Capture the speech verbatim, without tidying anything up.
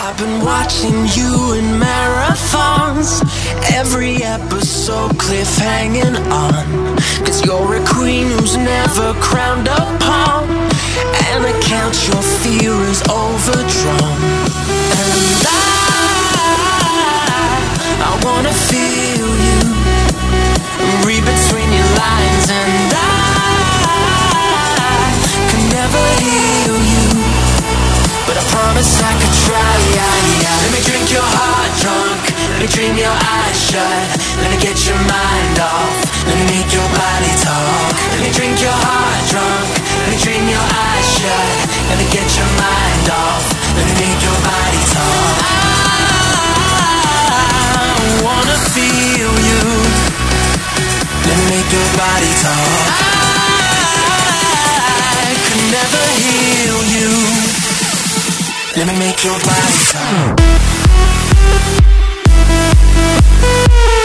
I've been watching you in marathons, every episode cliffhanging on. Cause you're a queen who's never crowned upon, and I count your fear is overdrawn. And I, I wanna feel you, read between your lines. And I can never heal you, but I promise I could try. Let me drink your heart drunk, let me dream your eyes shut, let me get your mind off, let me make your body talk. Let me drink your heart drunk, let me dream your eyes shut, let me get your mind off, let me make your body talk. I wanna feel you, let me make your body talk. I could never heal you, let me make your body talk.